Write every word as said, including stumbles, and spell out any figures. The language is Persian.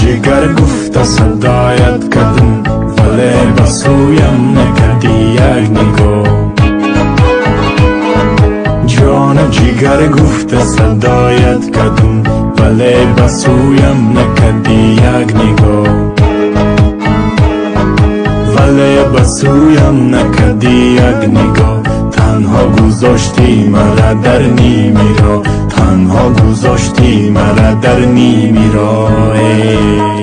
جگر گفت صدایت کردم ولی بسویم نکردی یک نگاه. جان جگر گفت صدایت کردم ولی بسویم نکردی یک نگاه. ولی بسویم نکردی یک نگاه. تنها گذاشتی مرا در نیمی را، تنها گذاشتی مرا در نیمی را.